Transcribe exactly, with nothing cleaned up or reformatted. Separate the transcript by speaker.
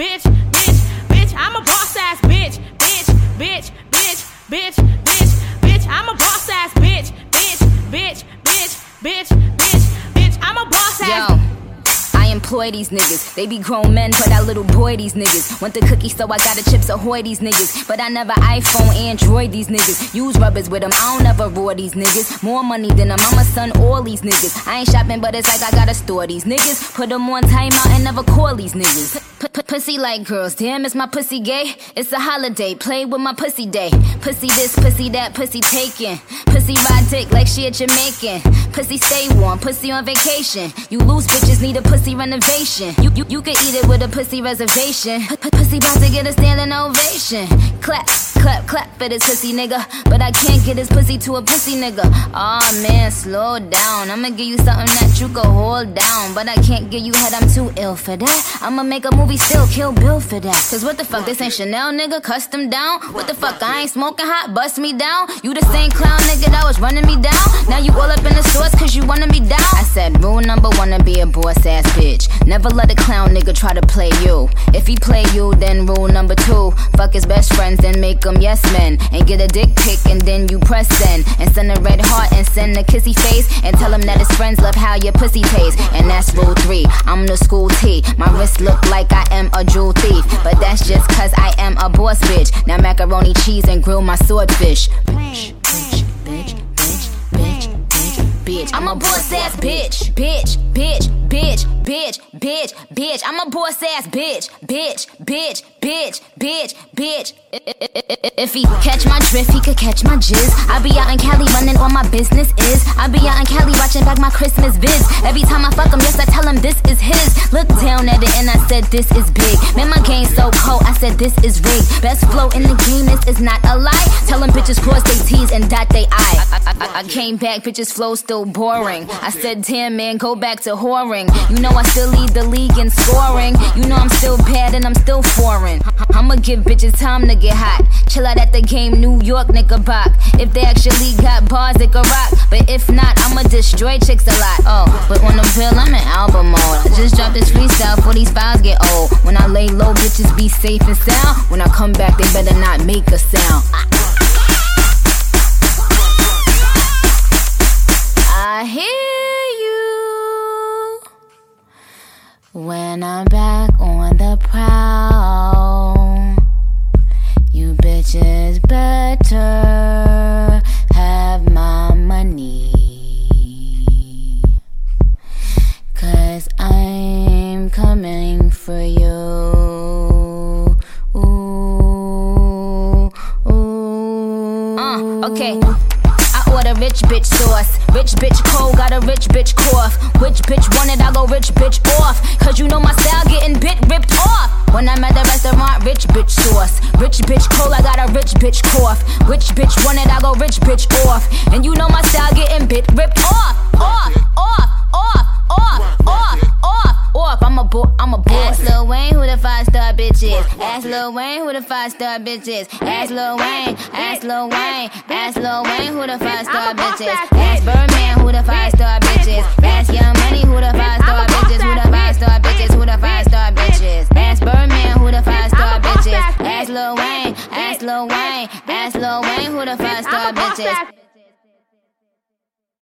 Speaker 1: bitch, bitch, bitch. I'm a boss ass bitch, bitch, bitch, bitch, bitch, bitch, bitch. I'm a boss ass bitch, bitch, bitch, bitch, bitch, bitch, bitch. I'm a boss ass.
Speaker 2: Yo. I employ these niggas. They be grown men, but I little boy these niggas. Want the cookie, so I got a Chips Ahoy these niggas. But I never iPhone, Android these niggas. Use rubbers with them, I don't ever roar these niggas. More money than them, I'm a son, all these niggas. I ain't shopping, but it's like I gotta store these niggas. Put them on timeout and never call these niggas. Pussy like girls, damn, is my pussy gay? It's a holiday, play with my pussy day. Pussy this, pussy that, pussy taken. Pussy ride dick like she a Jamaican. Pussy stay warm, pussy on vacation. You loose bitches need a pussy renovation. You, you, you can eat it with a pussy reservation. P pussy about to get a standing ovation. Clap, clap, clap for this pussy nigga. But I can't get his pussy to a pussy nigga. Aw man, slow down. I'ma give you something that you can hold down. But I can't give you head, I'm too ill for that. I'ma make a movie still, Kill Bill for that. Cause what the fuck, this ain't Chanel nigga, custom down. What the fuck, I ain't smoking hot, bust me down. You the same clown nigga that was running me down. Now you all up in the stores cause you wanna be down. I said rule number one to be a boss ass bitch. Never let a clown nigga try to play you. If he play you, then rule number two, fuck his best friends, then make them yes men. And get a dick pic and then you press send. And send a red heart and send a kissy face. And tell him that his friends love how your pussy tastes. And that's rule three, I'm the school T. My wrist look like I am a jewel thief. But that's just cause I am a boss bitch. Now macaroni cheese and grill my swordfish. Bitch, bitch, bitch, bitch, bitch, bitch, bitch. I'm a boss ass bitch, bitch, bitch, bitch, bitch, bitch, bitch. I'm a boss ass bitch, bitch, bitch, bitch, bitch, bitch. If he catch my drift, he could catch my jizz. I be out in Cali running all my business is. I be out in Cali watching back my Christmas vids. Every time I fuck him, yes, I tell him this is his. Look down at it and I said this is big. Man, my game so cold, I said this is rigged. Best flow in the game, this is not a lie. Tell them bitches cross they T's and dot they I. I, I, I came back, bitches flow still boring. I said damn man, go back to whoring. You know I still lead the league in scoring. You know I'm still bad and I'm still foreign. I'ma give bitches time to get hot. Chill out at the game, New York, Knickerbock. If they actually got bars, they can rock. But if not, I'ma destroy chicks a lot. Oh, but on the pill, I'm in album mode. I just dropped this freestyle before these files get old. When I lay low, bitches be safe and sound. When I come back, they better not make a sound. I hear you when I'm back on the prowl. You bitches better have my money, cause I'm coming for you. Ooh, ooh. Uh, okay. A rich bitch sauce, rich bitch cold, got a rich bitch cough. Which bitch want it, I go rich bitch off. Cause you know my style getting bit ripped off. When I'm at the restaurant, rich bitch sauce. Rich bitch cold, I got a rich bitch cough. Which bitch want it, I go rich bitch off. And you know my style getting bit ripped off. Off, off, off, off, off, off, off. I'm a bo- I'm a boss. Ask Lil Wayne who the five star bitch is. Ask Lil Wayne who the five star bitch is. Ask Lil Wayne, ask Lil Wayne, ask Lil Wayne who the five star bitch is. Ask Birdman who the five star bitch is. Ask Young Money who the five star bitches. Who the five star bitches? Who the five star bitches? Ask Birdman who the five star bitches. Ask Lil Wayne, ask Lil Wayne, ask Lil Wayne who the five star bitches.